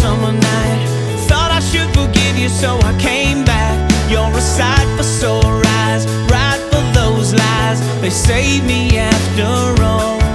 summer night. Thought I should forgive you, so I came back. You're a sight for sore eyes, right for those lies. They saved me after all.